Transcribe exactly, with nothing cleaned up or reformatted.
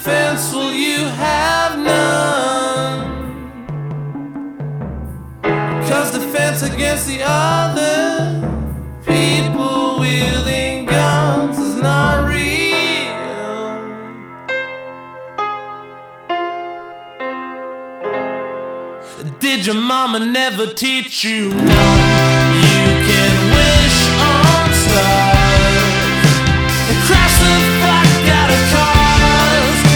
defense will you have none? Cause defense against the other people wielding guns is not real. Did your mama never teach you nothing?